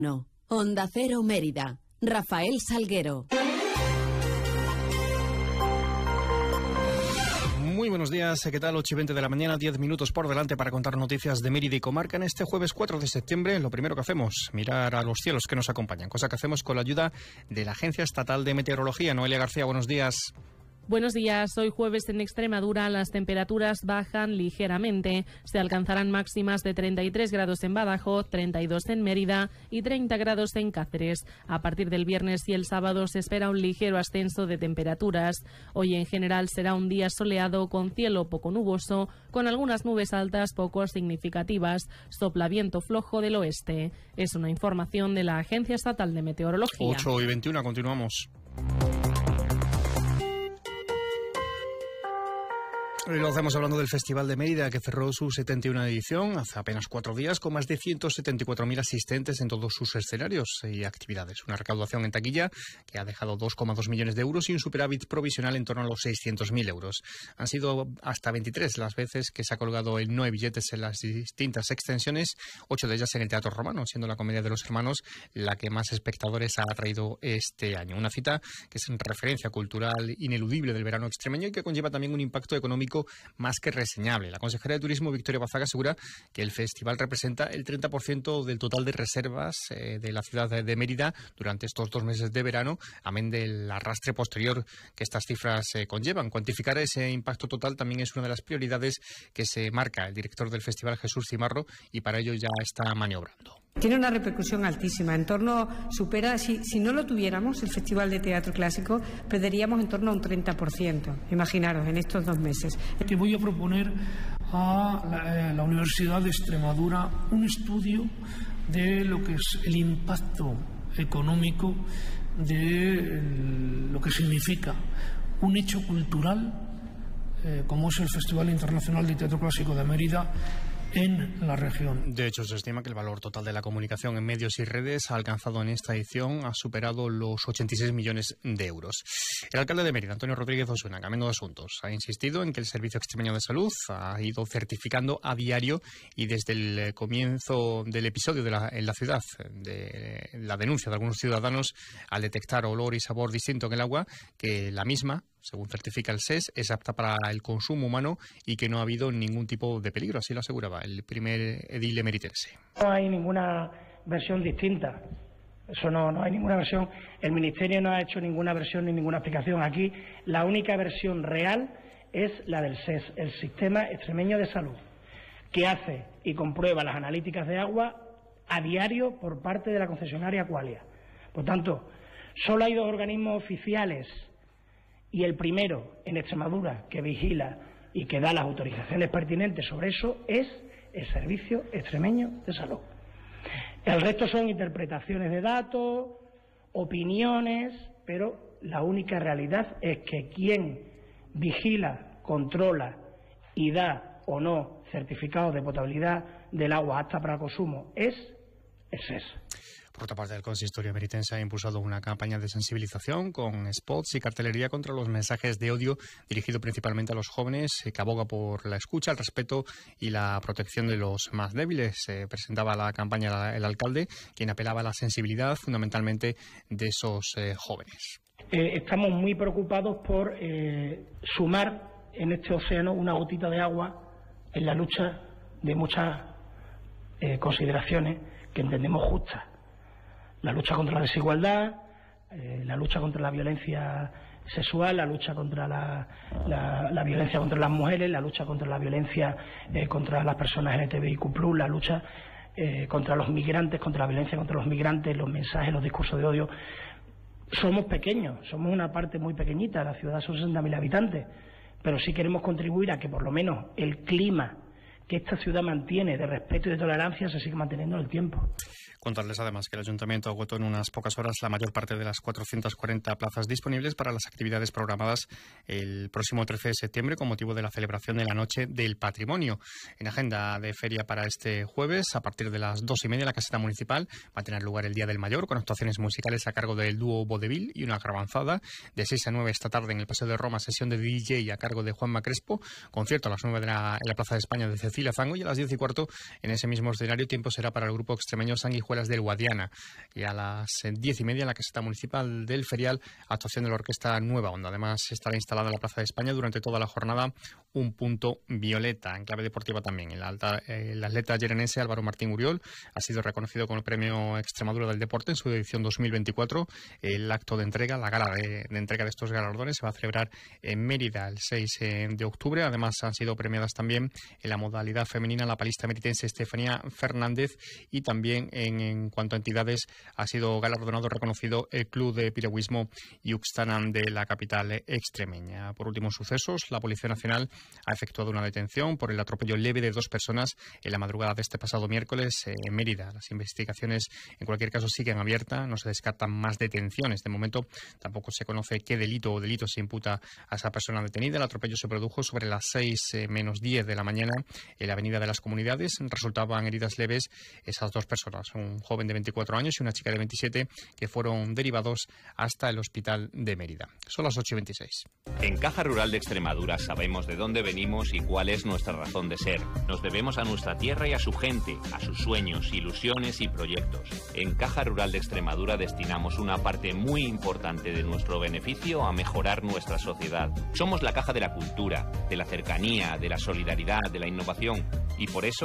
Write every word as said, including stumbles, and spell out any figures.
No. Onda Cero Mérida. Rafael Salguero. Muy buenos días, ¿qué tal? ocho y veinte de la mañana, diez minutos por delante para contar noticias de Mérida y comarca en este jueves cuatro de septiembre. Lo primero que hacemos, mirar a los cielos que nos acompañan, cosa que hacemos con la ayuda de la Agencia Estatal de Meteorología. Noelia García, buenos días. Buenos días. Hoy jueves en Extremadura las temperaturas bajan ligeramente. Se alcanzarán máximas de treinta y tres grados en Badajoz, treinta y dos en Mérida y treinta grados en Cáceres. A partir del viernes y el sábado se espera un ligero ascenso de temperaturas. Hoy en general será un día soleado con cielo poco nuboso, con algunas nubes altas poco significativas. Sopla viento flojo del oeste. Es una información de la Agencia Estatal de Meteorología. ocho y veintiuno, continuamos. Hoy lo hacemos hablando del Festival de Mérida, que cerró su setenta y una edición hace apenas cuatro días con más de ciento setenta y cuatro mil asistentes en todos sus escenarios y actividades. Una recaudación en taquilla que ha dejado dos coma dos millones de euros y un superávit provisional en torno a los seiscientos mil euros. Han sido hasta veintitrés las veces que se ha colgado el no hay billetes en las distintas extensiones, ocho de ellas en el Teatro Romano, siendo la Comedia de los Hermanos la que más espectadores ha atraído este año. Una cita que es en referencia cultural ineludible del verano extremeño y que conlleva también un impacto económico más que reseñable. La consejera de Turismo, Victoria Bazaga, asegura que el festival representa el treinta por ciento del total de reservas eh, de la ciudad de, de Mérida durante estos dos meses de verano, amén del arrastre posterior que estas cifras eh, conllevan. Cuantificar ese impacto total también es una de las prioridades que se marca el director del festival, Jesús Cimarro, y para ello ya está maniobrando. Tiene una repercusión altísima, en torno, supera, si, si no lo tuviéramos, el Festival de Teatro Clásico, perderíamos en torno a un treinta por ciento, imaginaros, en estos dos meses. Que voy a proponer a la, eh, la Universidad de Extremadura un estudio de lo que es el impacto económico de el, lo que significa un hecho cultural eh, como es el Festival Internacional de Teatro Clásico de Mérida en la región. De hecho, se estima que el valor total de la comunicación en medios y redes ha alcanzado en esta edición, ha superado los ochenta y seis millones de euros. El alcalde de Mérida, Antonio Rodríguez Osuna, cambiando de asuntos, ha insistido en que el Servicio Extremeño de Salud ha ido certificando a diario y desde el comienzo del episodio de la, en la ciudad, de la denuncia de algunos ciudadanos al detectar olor y sabor distinto en el agua, que la misma, según certifica el S E S, es apta para el consumo humano y que no ha habido ningún tipo de peligro, así lo aseguraba el primer edil emeritense. No hay ninguna versión distinta, eso no, no hay ninguna versión, el Ministerio no ha hecho ninguna versión ni ninguna explicación. Aquí la única versión real es la del S E S, el Sistema Extremeño de Salud, que hace y comprueba las analíticas de agua a diario por parte de la concesionaria Aqualia. Por tanto, solo hay dos organismos oficiales y el primero en Extremadura que vigila y que da las autorizaciones pertinentes sobre eso es el Servicio Extremeño de Salud. El resto son interpretaciones de datos, opiniones, pero la única realidad es que quien vigila, controla y da o no certificados de potabilidad del agua apta para consumo es el S E S. Por otra parte, el consistorio emeritense ha impulsado una campaña de sensibilización con spots y cartelería contra los mensajes de odio dirigido principalmente a los jóvenes, que aboga por la escucha, el respeto y la protección de los más débiles. Se presentaba la campaña el alcalde, quien apelaba a la sensibilidad fundamentalmente de esos eh, jóvenes. Eh, estamos muy preocupados por eh, sumar en este océano una gotita de agua en la lucha de muchas eh, consideraciones que entendemos justas. La lucha contra la desigualdad, eh, la lucha contra la violencia sexual, la lucha contra la, la, la violencia contra las mujeres, la lucha contra la violencia eh, contra las personas L G T B I Q plus, la lucha eh, contra los migrantes, contra la violencia contra los migrantes, los mensajes, los discursos de odio. Somos pequeños, somos una parte muy pequeñita, la ciudad son sesenta mil habitantes, pero sí queremos contribuir a que por lo menos el clima que esta ciudad mantiene de respeto y de tolerancia se siga manteniendo en el tiempo. Contarles además que el Ayuntamiento agotó en unas pocas horas la mayor parte de las cuatrocientas cuarenta plazas disponibles para las actividades programadas el próximo trece de septiembre con motivo de la celebración de la Noche del Patrimonio. En agenda de feria para este jueves, a partir de las dos y media, la caseta municipal va a tener lugar el Día del Mayor con actuaciones musicales a cargo del dúo Vodevil y una grabanzada. De seis a nueve esta tarde en el Paseo de Roma, sesión de D J a cargo de Juanma Crespo, concierto a las nueve de la, en la Plaza de España de Cecilia Zango, y a las diez y cuarto en ese mismo escenario tiempo será para el grupo extremeño Sanguijuela Escuelas del Guadiana. Y a las diez y media en la caseta municipal del Ferial, actuación de la orquesta Nueva Onda. Además, estará instalada en la Plaza de España durante toda la jornada un punto violeta. En clave deportiva también, el, alta, el atleta yerenense Álvaro Martín Uriol ha sido reconocido con el Premio Extremadura del Deporte en su edición dos mil veinticuatro. El acto de entrega, la gala de, de entrega de estos galardones se va a celebrar en Mérida el seis de octubre. Además, han sido premiadas también en la modalidad femenina la palista meritense Estefanía Fernández, y también en, en cuanto a entidades ha sido galardonado, reconocido el Club de Piragüismo Yuxtanan de la capital extremeña. Por último, sucesos, la Policía Nacional ha efectuado una detención por el atropello leve de dos personas en la madrugada de este pasado miércoles en Mérida. Las investigaciones, en cualquier caso, siguen abiertas, no se descartan más detenciones. De momento, tampoco se conoce qué delito o delito se imputa a esa persona detenida. El atropello se produjo sobre las seis menos diez de la mañana en la Avenida de las Comunidades. Resultaban heridas leves esas dos personas, un joven de veinticuatro años y una chica de veintisiete, que fueron derivados hasta el hospital de Mérida. Son las ocho y veintiséis. En Caja Rural de Extremadura sabemos de dónde venimos y cuál es nuestra razón de ser. Nos debemos a nuestra tierra y a su gente, a sus sueños, ilusiones y proyectos. En Caja Rural de Extremadura destinamos una parte muy importante de nuestro beneficio a mejorar nuestra sociedad. Somos la caja de la cultura, de la cercanía, de la solidaridad, de la innovación, y por eso